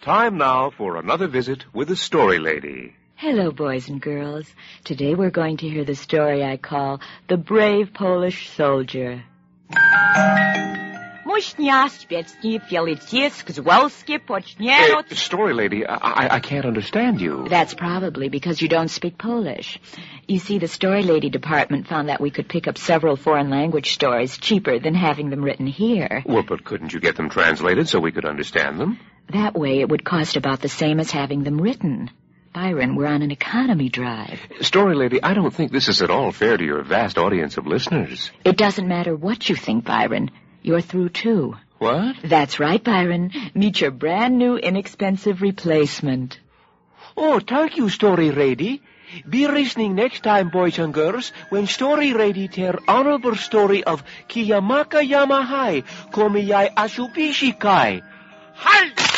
Time now for another visit with the Story Lady. Hello, boys and girls. Today we're going to hear the story I call The Brave Polish Soldier. Story Lady, I can't understand you. That's probably because you don't speak Polish. You see, the Story Lady department found that we could pick up several foreign language stories cheaper than having them written here. Well, but couldn't you get them translated so we could understand them? That way it would cost about the same as having them written. Byron, we're on an economy drive. Story Lady, I don't think this is at all fair to your vast audience of listeners. It doesn't matter what you think, Byron. You're through, too. What? That's right, Byron. Meet your brand new, inexpensive replacement. Oh, thank you, Story Lady. Be listening next time, boys and girls, when Story Lady tell honorable story of Kiyamaka Yamahai, Komiyai Asubishi Kai. Halt!